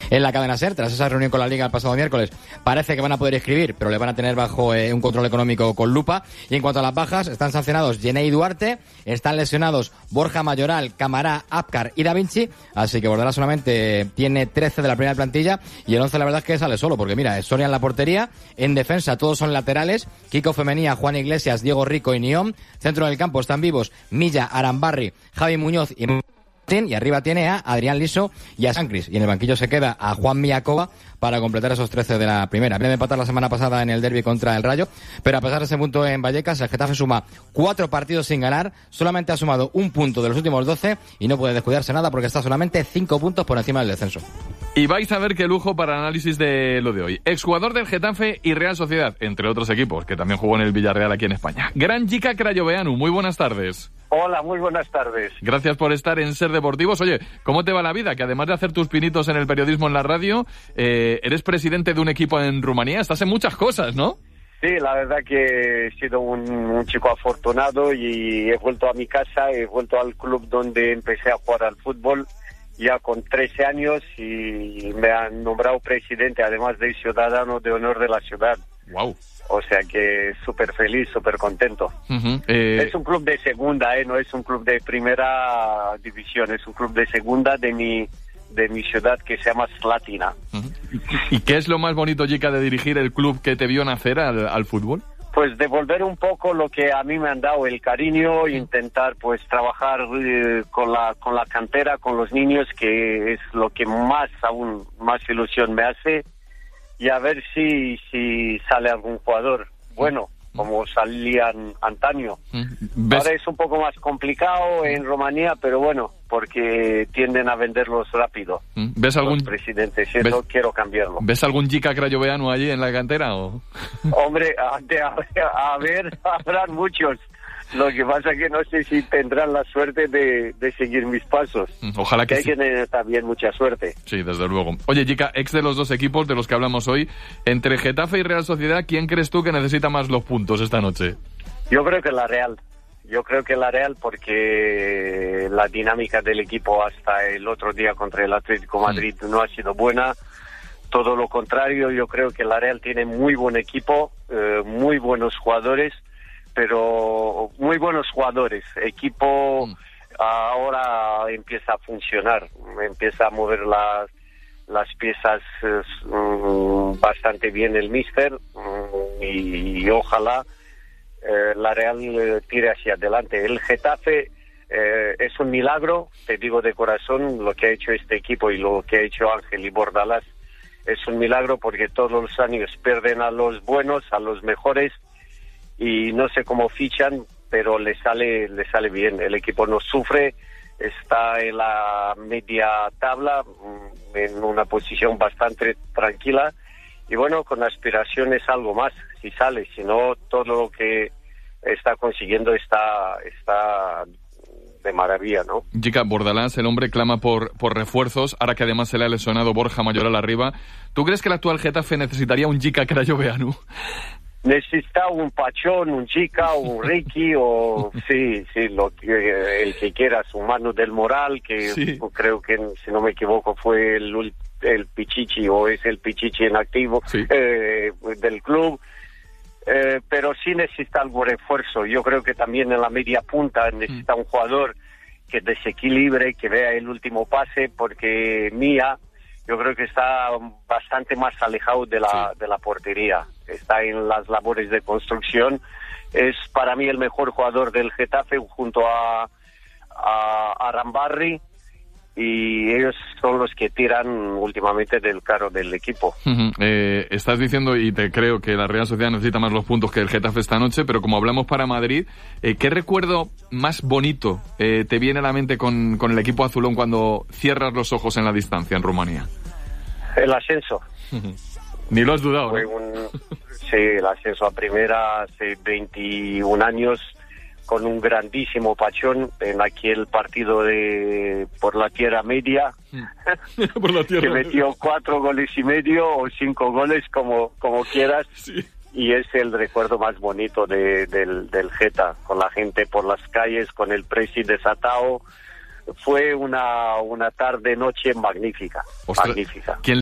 en la cadena SER, tras esa reunión con la Liga el pasado miércoles. Parece que van a poder inscribir, pero le van a tener bajo un control económico con lupa. Y en cuanto a las bajas, están sancionados Jenei Duarte, están lesionados Borja Mayoral, Camará, Apcar y Da Vinci, así que Bordalás solamente tiene 13 de la primera plantilla, y el 11 la verdad es que sale solo, porque mira, Soria en la portería, en defensa todos son laterales, Kiko Femenía, Juan Iglesias, Diego Rico y Niom, centro del campo están vivos Milla, Arambarri, Javi Muñoz y arriba tiene a Adrián Liso y a Sancris, y en el banquillo se queda a Juan Miakova para completar esos 13 de la primera. Viene de empatar la semana pasada en el derbi contra el Rayo, pero a pesar de ese punto en Vallecas, el Getafe suma 4 partidos sin ganar, solamente ha sumado un punto de los últimos 12 y no puede descuidarse nada porque está solamente 5 puntos por encima del descenso. Y vais a ver qué lujo para análisis de lo de hoy. Exjugador del Getafe y Real Sociedad, entre otros equipos, que también jugó en el Villarreal aquí en España. Gran Jica Crayoveanu, muy buenas tardes. Hola, muy buenas tardes. Gracias por estar en Ser Deportivos. Oye, ¿cómo te va la vida? Que además de hacer tus pinitos en el periodismo en la radio, eres presidente de un equipo en Rumanía. Estás en muchas cosas, ¿no? Sí, la verdad que he sido un chico afortunado y he vuelto a mi casa, he vuelto al club donde empecé a jugar al fútbol ya con 13 años y me han nombrado presidente, además de ciudadano de honor de la ciudad. Wow. O sea que súper feliz, súper contento. Uh-huh. Es un club de segunda, no es un club de primera división, es un club de segunda de mi ciudad que se llama Slatina. Uh-huh. ¿Y qué es lo más bonito, Jica, de dirigir el club que te vio nacer al fútbol? Pues devolver un poco lo que a mí me han dado, el cariño, intentar pues trabajar con la cantera, con los niños, que es lo que aún más ilusión me hace. Y a ver si sale algún jugador bueno, como salían antaño. Ahora es un poco más complicado en Rumanía, pero bueno, porque tienden a venderlos rápido. ¿Ves algún presidente? Si no quiero cambiarlo. ¿Ves algún Jica Crayoveanu allí en la cantera? ¿O? Hombre, a ver, habrán muchos. Lo que pasa es que no sé si tendrán la suerte de seguir mis pasos. Ojalá que hay sí. Que tener también mucha suerte. Sí, desde luego. Oye, Jica, ex de los dos equipos de los que hablamos hoy, entre Getafe y Real Sociedad, ¿quién crees tú que necesita más los puntos esta noche? Yo creo que la Real. Porque la dinámica del equipo hasta el otro día contra el Atlético Madrid no ha sido buena. Todo lo contrario, yo creo que la Real tiene muy buen equipo, muy buenos jugadores, pero muy buenos jugadores. Equipo ahora empieza a funcionar, empieza a mover las piezas bastante bien el míster y ojalá la Real tire hacia adelante. El Getafe es un milagro, te digo de corazón, lo que ha hecho este equipo y lo que ha hecho Ángel y Bordalás es un milagro porque todos los años pierden a los buenos, a los mejores, y no sé cómo fichan, pero le sale bien. El equipo no sufre, está en la media tabla, en una posición bastante tranquila, y bueno, con aspiraciones algo más, si sale, si no, todo lo que está consiguiendo está de maravilla, ¿no? Jica, Bordalás, el hombre clama por refuerzos, ahora que además se le ha lesionado Borja Mayoral arriba. ¿Tú crees que el actual Getafe necesitaría un Jica Crayoveanu? Necesita un Pachón, un Jica, un Ricky, o sí, el que quieras, un Manu del Moral, que sí. Creo que, si no me equivoco, fue el Pichichi, o es el Pichichi en activo, sí. Del club. Pero sí necesita algo refuerzo. Yo creo que también en la media punta necesita un jugador que desequilibre, que vea el último pase, porque Mía, yo creo que está bastante más alejado de la portería. Está en las labores de construcción. Es para mí el mejor jugador del Getafe junto a Arambarri, y ellos son los que tiran últimamente del carro del equipo. Estás diciendo, y te creo, que la Real Sociedad necesita más los puntos que el Getafe esta noche, pero como hablamos para Madrid, ¿qué recuerdo más bonito te viene a la mente con el equipo azulón cuando cierras los ojos en la distancia en Rumanía? El ascenso. Ni lo has dudado. Fue sí, el ascenso a primera hace 21 años, con un grandísimo Pachón en aquel partido por la Tierra Media, por la tierra que metió 4 goles y medio o 5 goles, como quieras, sí. Y es el recuerdo más bonito del Geta, con la gente por las calles, con el presi desatado. Fue una tarde-noche magnífica. Ostras, magnífica. ¿Quién